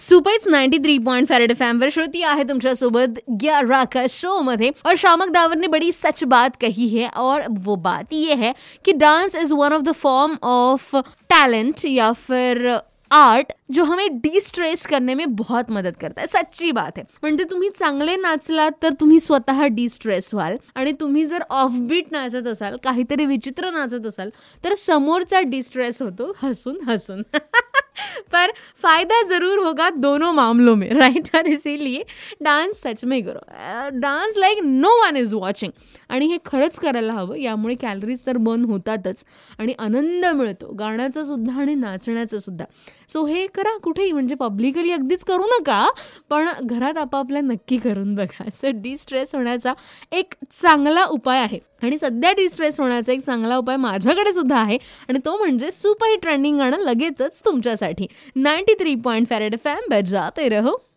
सुपरच 93.5 red FM पर श्रुति आहे तुमच्यासोबत 11 का शो मध्ये। और शामक दावर ने बड़ी सच बात कही है, और वो बात ये है कि dance is one of the form of talent या फिर आर्ट जो हमें डी स्ट्रेस करने में बहुत मदत करता है। सच्ची बात आहे, म्हणजे तुम्ही चांगले नाचलात तर तुम्ही स्वतः डी स्ट्रेस व्हाल, आणि तुम्ही जर ऑफबीट नाचत असाल, काहीतरी विचित्र नाचत असाल, तर समोरचा डी स्ट्रेस होतो हसून हसून पर फायदा जरूर होगा दोनों मामलों में, राइट। और इसीलिए डान्स सच में करो, dance like no one is watching, आणि हे खरंच करायला हवं। यामुळे कॅलरीज तर बर्न होतातच आणि आनंद मिळतो गाण्याचा सुद्धा आणि नाचण्याचा सुद्धा। सो हे करा कुठेही, म्हणजे पब्लिकली अगदीच करू नका, पण घरात आपापल्या नक्की करून बघा। सो डिस्ट्रेस होण्याचा एक चांगला उपाय आहे, आणि सध्या डिस्ट्रेस होण्याचा एक चांगला उपाय माझ्याकडे सुद्धा आहे, आणि तो म्हणजे सुपर हिट ट्रेंडिंग गाणं लगेचच तुमच्यासाठी 93.5 रेड एफएम बजाते रहो।